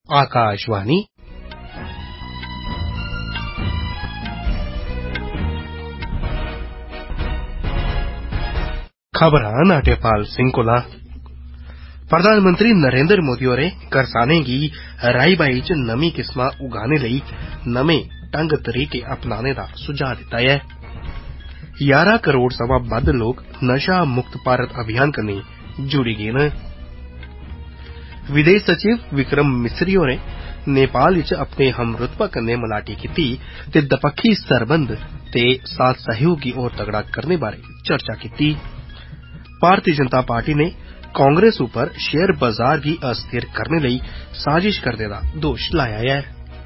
आकाशवाणी खबरां नाट्यपाल सिंह कोला। प्रधानमंत्री नरेंद्र मोदी होरें करसानें गी राई-बाई च नमीं किस्मां उगाने लेई नमें ढंग तरीके अपनाने दा सुझाव दित्ता ऐ। 11 करोड़ सवा बद्ध लोग नशा मुक्त भारत अभियान कन्नै जुड़ी गे न। विदेश सचिव विक्रम मिसरी होरें नेपाल च अपने हमरुतबा कन्नै मलाटी कीती ते दपक्खी सरबंध ते साथ सहयोग गी होर तगड़ा करने बारै चर्चा कीती। भारतीय जनता पार्टी ने कांग्रेस उप्पर शेयर बाजार गी अस्थिर करने लेई साजिश करने दा दोष लाया ऐ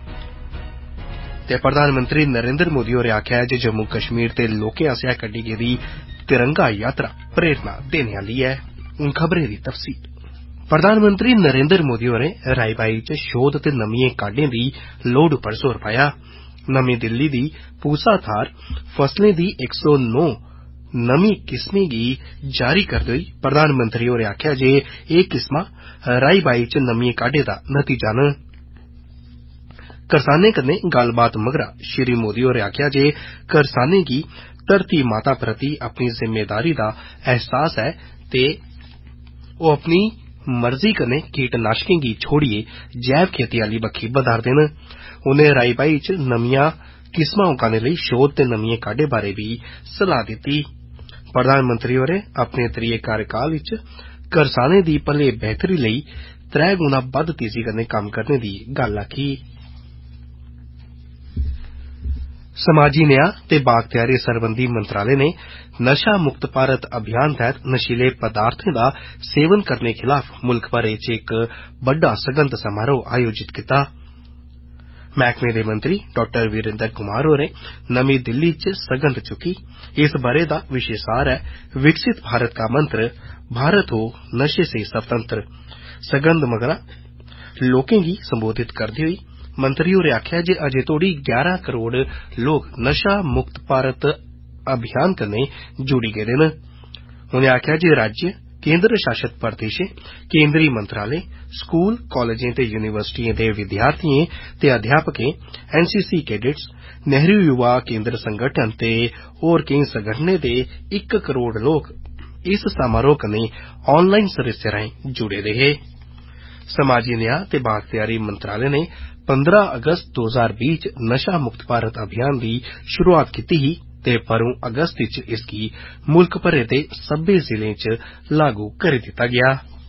ते प्रधानमंत्री नरेंद्र मोदी होरें आखेआ ऐ जे जम्मू कश्मीर दे लोकें आसेआ कड्डी गेदी तिरंगा यात्रा प्रेरणा देने आह्ली ऐ। हून खबरें दी तफसील। प्रधानमंत्री नरेंद्र मोदी होरें राई-बाई च शोध ते नमियें काह्डें दी लोड़ उप्पर जोर पाया। नमीं दिल्ली दी पूसा थाह्र फसलें दी 109 नमीं किस्में गी जारी करदे होई प्रधानमंत्री होरें आखेआ जे एह् किस्मां राई-बाई च नमियें काह्डें दा नतीजा न। करसानें कन्नै गल्लबात मगरा श्री मोदी होरें आखेआ जे करसानें गी धरती माता प्रति अपनी जिम्मेदारी दा एहसास ऐ ते ओह् अपनी मर्जी कन्नै कीटनाशकें गी छोड़ियै जैव खेती आह्ली बक्खी बधा'रदे न। उनें राई-बाई च नमियां किस्मां उगाने लेई शोध ते नमियें काह्डें बारै बी सलाह दित्ती। प्रधानमंत्री होरें अपने त्रिये कार्यकाल च करसानें दी भले बेहतरी लेई 3 गुणा बद्ध तेजी कन्नै कम्म करने दी गल्ल आखी। समाजी न्याय ते बाअख्तियारी सरबंधी मंत्रालय ने नशा मुक्त भारत अभियान तैह्त नशीले पदार्थें दा सेवन करने खिलाफ मुल्ख भरै च इक बड्डा सगंध समारोह आयोजित कीता। मैह्कमे दे मंत्री डॉ वीरेंद्र कुमार होरें नमीं दिल्ली च सगंध चुक्की। इस ब'रे दा विशे सार ऐ विकसित भारत का मंत्र, भारत हो नशे से स्वतंत्र। सगंध मगरा लोकें गी संबोधित करदे होई मंत्री होरें आखेआ जे अजें तोड़ी 11 करोड़ लोग नशा मुक्त भारत अभियान कन्नै जुड़ी गेदे न। उनें आखेआ जे राज्य, केंद्र शासित प्रदेशें, केंद्री मंत्रालय, स्कूल, कालेजें ते यूनिवर्सिटिएं दे विद्यार्थिएं ते अध्यापकें, एनसीसी कैडेट्स, नेहरू युवा केंद्र संगठन ते होर केईं संगठनें दे 1 करोड़ लोग इस समारोह कन्नै ऑनलाइन सरिस्ते राएं जुड़े दे हे। समाजी न्याय ते बाअख्तियारी मंत्रालय ने 15 अगस्त 2020 च नशा मुक्त भारत अभियान दी शुरुआत कीती ही ते 1 अगस्त च इसगी मुल्ख भरै दे सब्बै जिलें च लागू करी दित्ता गेआ।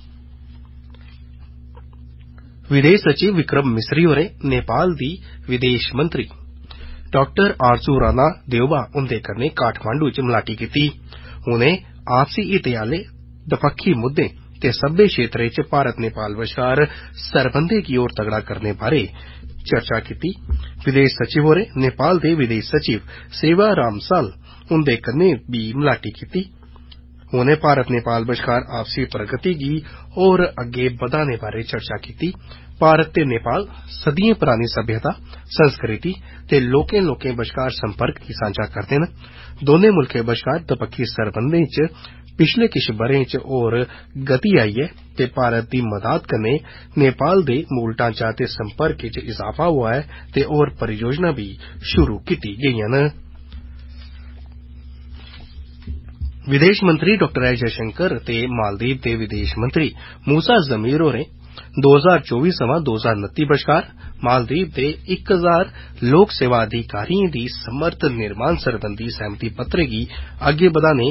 विदेश सचिव विक्रम मिसरी होरें नेपाल दी विदेश मंत्री डॉक्टर आरजू राणा देओबा हुंदे कन्नै काठमांडू च मलाटी कीती। उनें आपसी हितें आह्ले दपक्खी मुद्दें ते सब्बै क्षेत्रें च भारत नेपाल बश्कार सरबंधें गी होर तगड़ा करने बारै चर्चा कीती। विदेश सचिव होरें नेपाल दे विदेश सचिव सेवा रामसाल हुंदे कन्नै बी मलाटी कीती। उनें भारत नेपाल बश्कार आपसी प्रगति गी होर अग्गे बधाने बारै चर्चा कीती। भारत ते नेपाल सदियें परानी सभ्यता, संस्कृति ते लोकें बश्कार संपर्क गी सांझा करदे न। दोनें मुल्खें बश्कार दपक्खी सरबंधें च पिछले किश ब'रें च होर गति आई ऐ ते भारत दी मदाद कन्नै नेपाल दे मूल ढांचा ते संपर्क च इजाफा होआ ऐ ते होर परियोजना बी शुरू कीती गेईयां न। विदेश मंत्री डॉ एस जयशंकर ते मालदीव दे विदेश मंत्री मूसा जमीर होरें 2024 सवां 2029 बश्कार मालदीव दे 1000 लोक सेवा अधिकारिएं दी समर्थ निर्माण सरबंधी सैह्मति पत्रे गी अग्गे बधाने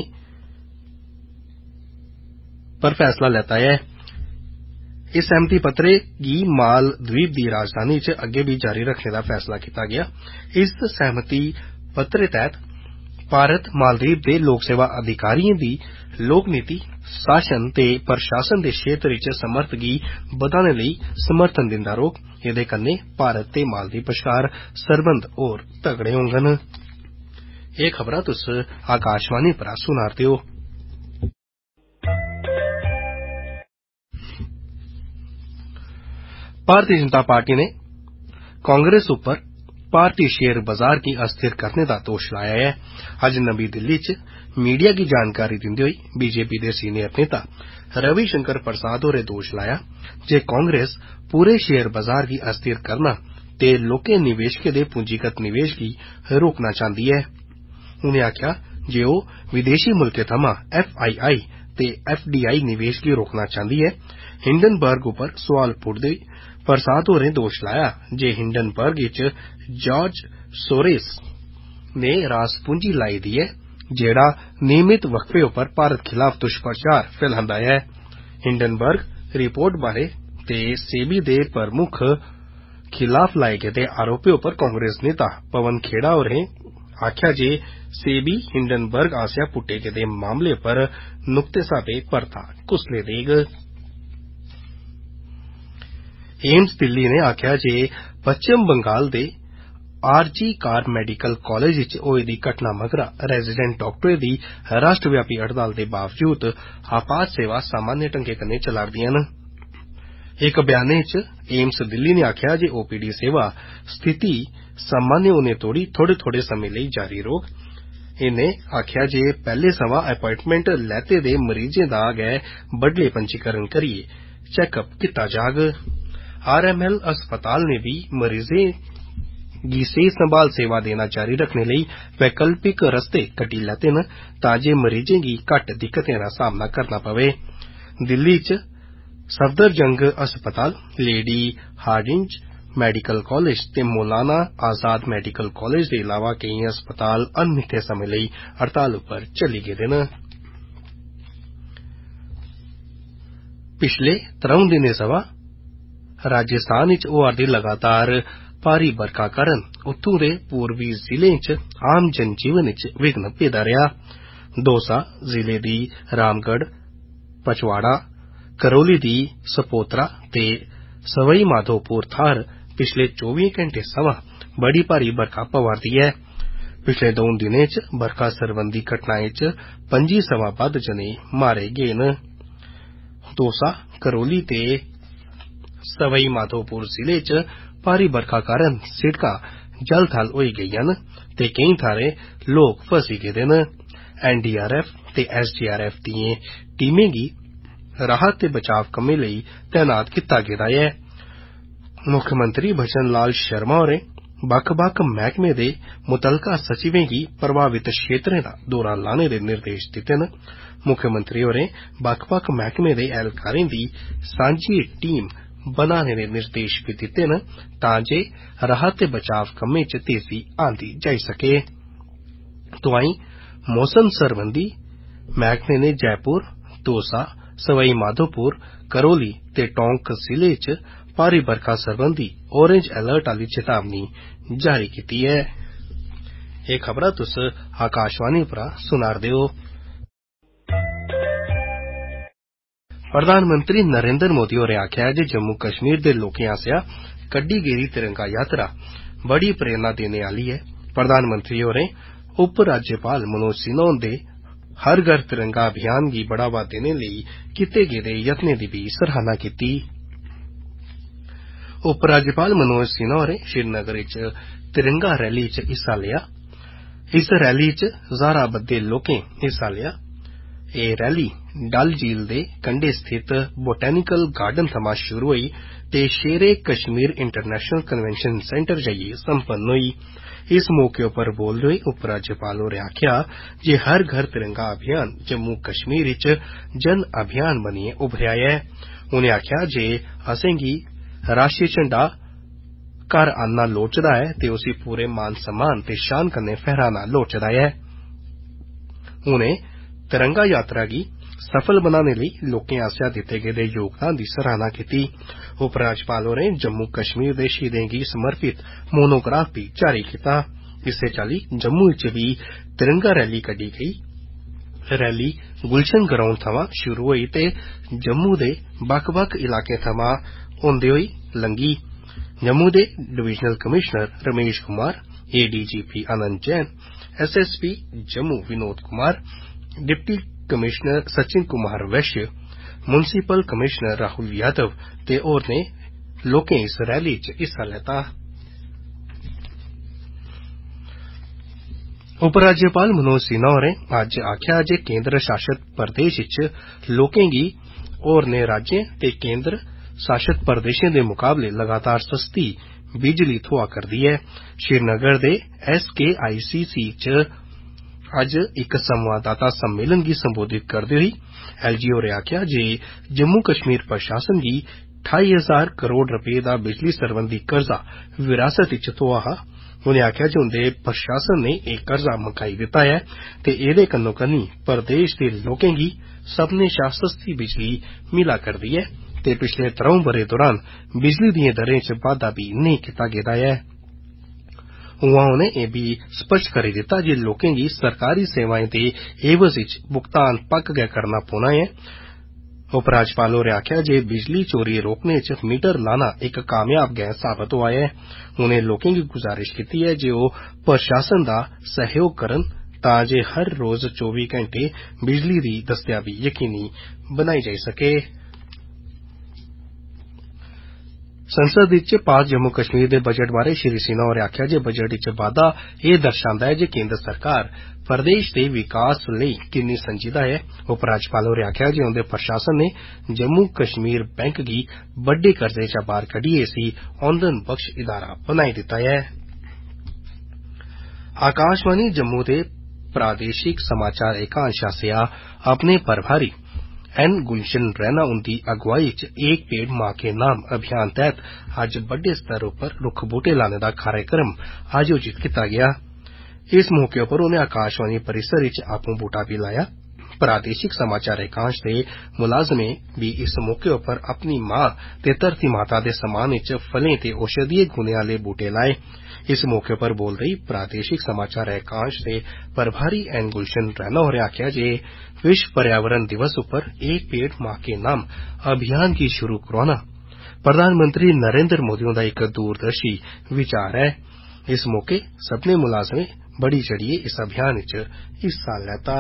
पर फैसला लैता ऐ। इस सैह्मति पत्रे गी मालदीव दी राजधानी च अग्गे बी जारी रखने दा फैसला कीता गेआ। इस सैह्मति पत्रे तैह्त भारत मालदीव दे लोक सेवा अधिकारिएं दी लोक नीति, शासन ते प्रशासन दे क्षेत्र च समर्थ गी बधाने लेई समर्थन दिंदा रौह्ग। एह्दे कन्नै भारत ते मालदीव बश्कार सरबंध होर तगड़े होङन। एह् खबरां तुस आकाशवाणी परा सुना'रदे ओ। भारतीय जनता पार्टी ने कांग्रेस उप्पर भारतीय शेयर बाजार गी अस्थिर करने दा दोश लाया है। अज्ज नमीं दिल्ली च मीडिया गी जानकारी दिंदे होई बीजेपी दे सीनियर नेता रविशंकर प्रसाद होरें दोश लाया जे कांग्रेस पूरे शेयर बाजार गी अस्थिर करना ते लोकें निवेशकें दे पूंजीगत निवेश गी रोकना चाहंदी है। उनें आखेआ जे ओह विदेशी मुल्कें थमां FII ते FDI निवेश गी रोकना चाहंदी है। हिंडनबर्ग उप्पर सवाल पुट्टदे होई प्रसाद होरें दोश लाया जे हिंडनबर्ग च जॉर्ज सोरेस ने रास पूंजी लाई दी है जेड़ा नियमित वक्फे उप्पर भारत खिलाफ दुष्प्रचार फैलांदा है। हिंडनबर्ग रिपोर्ट बारे ते सेबी दे प्रमुख खिलाफ लाए गेदे आरोपें उप्पर कांग्रेस नेता पवन खेड़ा होरें आखेआ जे सेबी हिंडनबर्ग आसेआ पुट्टे गेदे मामले पर नुक्ते साबे परता कुसलै देग। एम्स दिल्ली ने आखेआ जे पश्चिम बंगाल दे RG कार मैडिकल कॉलेज च होई दी घटना मगरा रेजिडेंट डाक्टरें दी राष्ट्रव्यापी हड़ताल दे बावजूद आपात सेवा सामान्य ढंगै कन्नै चला'रदियां न। इक बयानै च एम्स दिल्ली ने आखेआ जे OPD सेवा स्थिति सामान्य होने तोड़ी थोड़े समें लेई जारी रौह्ग। इनें आखेआ जे पैह्ले सवां अपाइंटमेंट लैते दे मरीजें दा गै बडलै पंजीकरण करियै चेकअप कीता जाग। RML अस्पताल ने भी मरीजें गी सेहत संभाल सेवा देना जारी रखने लेई वैकल्पिक रस्ते कड्ढी लैते न तां जे मरीजें गी घट्ट दिक्कतें दा सामना करना पवै। दिल्ली च सफदरजंग अस्पताल, लेडी हार्डिंज मेडिकल कॉलेज ते मौलाना आजाद मेडिकल कॉलेज दे इलावा केई अस्पताल अनमिथे समें लेई हड़ताल उप्पर चली गेदे न। पिछले 3 दिनें सवां राजस्थान च होआ'रदी लगातार भारी बरखा कारण उत्थूं दे पूर्वी जिलें च आम जनजीवन च विघ्न पेदा रेहा। दौसा जिले दी रामगढ़, पचवाड़ा, करौली दी सपोत्रा ते सवाई माधोपुर थाह्र पिछले 24 घैंटे सवां बड़ी भारी बरखा पवा'रदी ऐ। पिछले 2 दिनें च बरखा सरबंधी घटनाएं च 25 सवां बद्ध जने मारे गे न। दौसा, करौली ते सवाई माधोपुर जिले च भारी बरखा कारण सिड़कां जल-थल होई गेईआं न ते केईं थाह्रें लोक फसी गेदे न। NDRF ते SDRF दिएं टीमें गी राहत ते बचाव कम्में लेई तैनात कीता गेदा ऐ। मुक्खमंत्री भजन लाल शर्मा होरें बक्ख-बक्ख मैह्कमें दे मुतलका सचिवें गी प्रभावित क्षेत्रें दा दौरा लाने दे निर्देश दित्ते न। मुक्खमंत्री होरें बक्ख-बक्ख मैह्कमें दे ऐह्लकारें दी सांझी टीम बनाने दे निर्देश बी दित्ते न तां जे राहत ते बचाव कम्में च तेजी आंदी जाई सकै। तोआईं मौसम सरबंधी मैह्कमे ने जयपुर, दौसा, सवाई माधोपुर, करौली ते टोंक जिले च भारी बरखा सरबंधी ऑरेंज अलर्ट आह्ली चेतावनी जारी कीती ऐ। एह् खबरां तुस आकाशवाणी उप्परा सुना'रदे ओ। प्रधानमंत्री नरेंद्र मोदी होरें आखेआ जे जम्मू कश्मीर दे लोकें आसेआ कड्ढी गेदी तिरंगा यात्रा बड़ी प्रेरणा देने आह्ली ऐ। प्रधानमंत्री होरें उप राज्यपाल मनोज सिन्हा हुंदे हर घर तिरंगा अभियान गी बढ़ावा देने लेई कीते गेदे यत्नें दी भी सराहना कीती। उप राज्यपाल मनोज सिन्हा होरें श्रीनगर च तिरंगा रैली च हिस्सा लेआ। इस रैली च ज्हारां बद्दे लोकें हिस्सा लेआ। एह् रैली डल झील दे कंढे स्थित बोटैनिकल गार्डन थमां शुरू होई ते Shere Kashmir international convention centre जाइयै संपन्न होई। इस मौके उप्पर बोलदे होई उपराज्यपाल होरें आखेआ जे हर घर तिरंगा अभियान जम्मू कश्मीर च जन अभियान बनियै उभरेआ ऐ। उनें आखेआ जे असेंगी राष्ट्री झंडा घर आनना लोड़चदा ऐ ते उसी पूरे मान सम्मान ते शान कन्नै फहराना लोड़चदा ऐ। उनें तिरंगा यात्रा गी सफल बनाने लेई लोकें आसेआ दित्ते गेदे योगदान दी सराहना कीती। उपराज्यपाल होरें जम्मू कश्मीर दे शहीदें गी समर्पित मोनोग्राफ बी जारी कीता। इस्सै चाल्ली जम्मू च बी तिरंगा रैली कड्ढी गेई। रैली गुलशन ग्राउंड थमां शुरू होई ते जम्मू दे बक्ख-बक्ख इलाकें थमां होंदे होई लंघी। जम्मू दे divisional commissioner Ramesh Kumar, ADGP Anand Jain, SSP Jammu Vinod Kumar, deputy commissioner Sachin Kumar Vaishya, municipal commissioner Rahul Yadav ते होरनें लोकें इस रैली च हिस्सा लैता। उपराज्यपाल मनोज सिन्हा होरें अज्ज आखेआ जे केंद्र शासित प्रदेश च लोकें गी होरनें राज्यें ते केंद्र शासित प्रदेशें दे मुकाबले लगातार सस्ती बिजली थ्होआ करदी ऐ। श्रीनगर दे SKICC च अज्ज इक संवाददाता सम्मेलन गी संबोधित करदे होई LG होरें आखेआ जे जम्मू कश्मीर प्रशासन गी 28,000 करोड़ रपे दा बिजली सरबंधी कर्जा विरासत च थ्होआ हा। उनें आखेआ जे उंदे प्रशासन ने एह् कर्जा मकाई दित्ता ऐ ते एह्दे कन्नो कन्नी प्रदेश दे लोकें गी सब्भनें शा सस्ती बिजली मिला करदी ऐ ते पिछले 3 ब'रें दौरान बिजली दिएं दरें च बाद्दा बी नेईं कीता गेदा ऐ। उआं उनें एह् बी स्पष्ट करी दित्ता जे लोकें गी सरकारी सेवाएं दे एवज च भुगतान पक्क गै करना पौना ऐ। उपराज्यपाल होरें आखेआ जे बिजली चोरी रोकने च मीटर लाना इक कामयाब गैं साबत होआ ऐ। उनें लोकें गी गुजारिश कीती ऐ जे ओह् प्रशासन दा सहयोग करन तां जे हर रोज 24 घैंटे बिजली दी दस्तयाबी यकीनी बनाई जाई सकै। संसद च पाक जम्मू कश्मीर दे बजट बारे श्री सिन्हा होरें आखेआ जे बजट च बाद्दा एह् दर्शांदा ऐ जे केंद्र सरकार प्रदेश दे विकास लेई किन्नी संजीदा ऐ। उपराज्यपाल होरें आखेआ जे उंदे प्रशासन ने जम्मू कश्मीर बैंक गी बड्डे कर्जे चा बाहर कड्डियै इसी औंदन बख्श इदारा बनाई दित्ता ऐ। आकाशवाणी जम्मू दे प्रादेशिक समाचार एकांश आसेआ अपने प्रभारी N गुलशन रैना उंदी अगुवाई च एक पेड़ मां के नाम अभियान तैह्त अज्ज बड्डे स्तर उप्पर रुक्ख बूह्टे लाने दा कार्यक्रम आयोजित कीता गेआ। इस मौके उप्पर उनें आकाशवाणी परिसर च आपूं बूह्टा बी लाया। प्रादेशिक समाचार एकांश दे मुलाजमें भी इस मौके उप्पर अपनी मां ते धरती माता दे सम्मान च फलें ते औषधीय गुणें आह्ले बूह्टे लाए। इस मौके उप्पर बोलदे होई प्रादेशिक समाचार एकांश दे प्रभारी N गुलशन रैना होरें आखेआ जे विश्व पर्यावरण दिवस उप्पर एक पेड़ मां के नाम अभियान गी शुरू करोआना प्रधानमंत्री नरेंद्र मोदी हुंदा इक दूरदर्शी विचार ऐ। इस मौके सब्भनें मुलाजमें बड़ी चढ़ियै इस अभियान च हिस्सा लैता।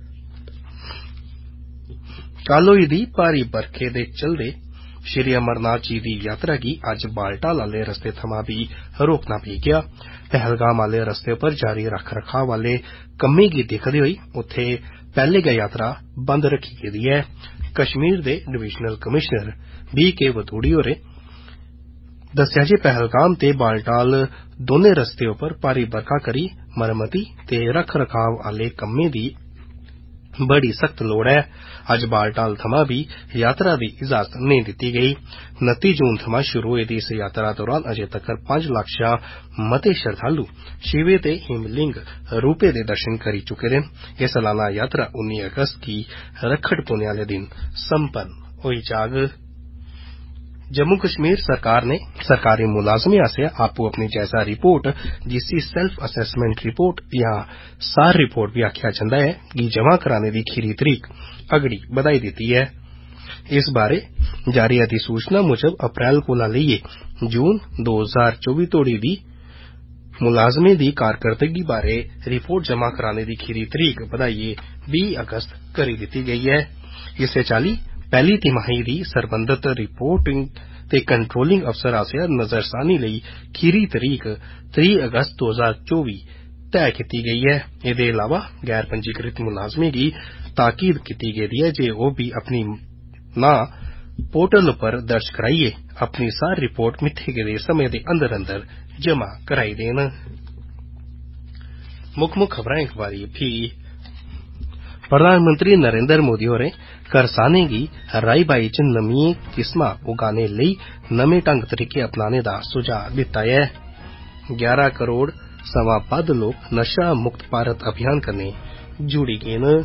कल होई दी भारी बरखे दे चलदे श्री अमरनाथ जी दी यात्रा गी अज्ज बालटाल आह्ले रस्ते थमां बी रोकना पेई गेआ। पहलगाम आह्ले रस्ते उप्पर जारी रख रखाव आह्ले कम्में गी दिक्खदे होई उत्थे पैह्ले गै यात्रा बंद रखी गेदी ऐ। कश्मीर दे डिवीजनल कमिशनर BK वतूड़ी होरें दस्सेआ जे पहलगाम ते बालटाल दौनें रस्ते उप्पर भारी बरखा करी मरम्मती ते रख रखाव आह्ले कम्में दी बड़ी सख्त लोड़ ऐ। अज्ज बालटाल थमां बी यात्रा दी इजाजत नेईं दित्ती गेई। 29 जून थमां शुरू होई दी इस यात्रा दौरान अजें तक्कर 5 लक्ख शा मते श्रद्धालु शिवे ते हिमलिंग रूपे दे दर्शन करी चुके दे न। एह् सालाना यात्रा 19 अगस्त गी रक्खड़ पुन्ने आह्ले दिन संपन्न होई जाग। जम्मू कश्मीर सरकार ने सरकारी मुलाजमें आसेआ आपूं अपनी जायजा रिपोर्ट जिसी सेल्फ असैसमेंट रिपोर्ट जां सार रिपोर्ट बी आखेआ जंदा ऐ गी जमा कराने दी खीरी तरीक अगड़ी बधाई दित्ती ऐ। इस बारे जारी अधिसूचना मुजब अप्रैल कोला लेइयै जून 2024 तोड़ी दी मुलाजमें दी कारकर्दगी बारे रिपोर्ट जमा कराने दी खीरी तरीक बधाइयै 20 अगस्त करी दित्ती गेई ऐ। इस्सै चाल्ली पैह्ली तिमाही दी सरबंधत रिपोर्टिंग ते कंट्रोलिंग अफसर आसेआ नजरसानी लेई खीरी तरीक 3 अगस्त 2024 तैऽ कीती गेई ऐ। एह्दे इलावा गैर पंजीकृत मुलाजमें गी ताकीद कीती गेदी ऐ जे ओह् बी अपनी नां पोर्टल उप्पर दर्ज कराइयै अपनी सार रिपोर्ट मित्थे गेदे समें दे अंदर अंदर जमा कराई देन। मुक्ख खबरां इक बारी फ्ही प्रधानमंत्री नरेंद्र मोदी होरें करसानें गी राई बाई च नमियां किस्मां उगाने लेई नमें ढंग तरीके अपनाने दा सुझाव दित्ता ऐ। 11 करोड़ सवां बद्ध लोक नशा मुक्त भारत अभियान कन्नै जुड़ी गे न।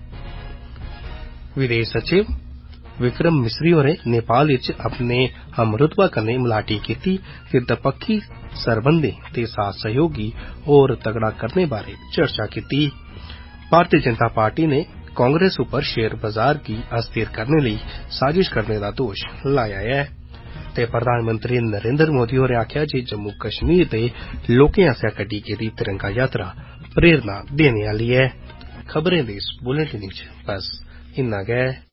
विदेश सचिव विक्रम मिस्री होरें नेपाल च अपने हमरुतबा कन्नै मलाटी कीती ते दपक्खी सरबंधें ते साथ सहयोग गी होर तगड़ा करने बारे चर्चा कीती। भारतीय जनता पार्टी ने कांग्रेस उप्पर शेयर बाजार गी अस्थिर करने लेई साजिश करने दा दोश लाया ऐ ते प्रधानमंत्री नरेंद्र मोदी होरें आखेआ जे जम्मू कश्मीर दे लोकें आसेआ कड्डी गेदी तिरंगा यात्रा प्रेरणा देने आह्ली ऐ। खबरें दे इस बुलेटिन च बस इन्ना गै।